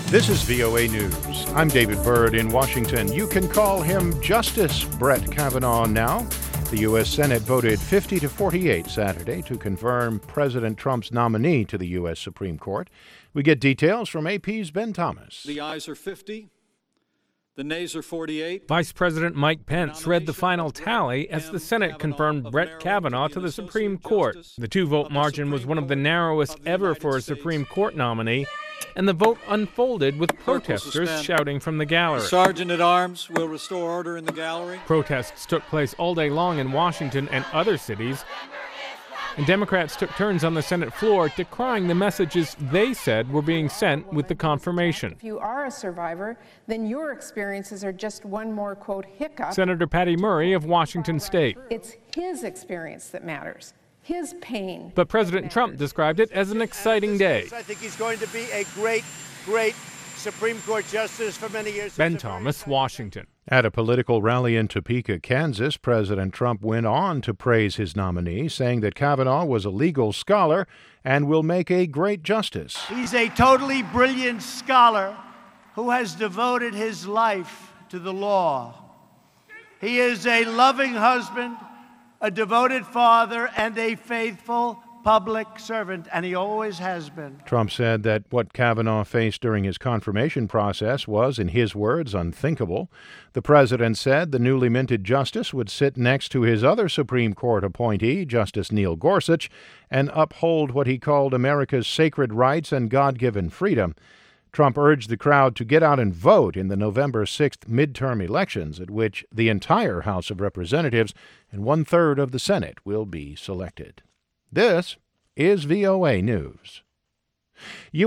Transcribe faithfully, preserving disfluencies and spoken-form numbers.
This is V O A News. I'm David Byrd in Washington. You can call him Justice Brett Kavanaugh now. The U S Senate voted fifty to forty-eight Saturday to confirm President Trump's nominee to the U S Supreme Court. We get details from A P's Ben Thomas. The ayes are fifty. The nays are forty-eight. Vice President Mike Pence read the final tally as the Senate confirmed Brett Kavanaugh to the Supreme Court. The two-vote margin was one of the narrowest ever for a Supreme Court nominee, and the vote unfolded with protesters shouting from the gallery. Sergeant at Arms will restore order in the gallery. Protests took place all day long in Washington and other cities, and Democrats took turns on the Senate floor decrying the messages they said were being sent with the confirmation. If you are a survivor, then your experiences are just one more, quote, hiccup. Senator Patty Murray of Washington State. It's his experience that matters. His pain. But President Trump described it as an exciting day. I think he's going to be a great, great Supreme Court justice for many years. Ben Thomas, Washington. At a political rally in Topeka, Kansas, President Trump went on to praise his nominee, saying that Kavanaugh was a legal scholar and will make a great justice. He's a totally brilliant scholar who has devoted his life to the law. He is a loving husband, a devoted father, and a faithful public servant, and he always has been. Trump said that what Kavanaugh faced during his confirmation process was, in his words, unthinkable. The president said the newly minted justice would sit next to his other Supreme Court appointee, Justice Neil Gorsuch, and uphold what he called America's sacred rights and God-given freedom. Trump urged the crowd to get out and vote in the November sixth midterm elections, at which the entire House of Representatives and one-third of the Senate will be selected. This is V O A News.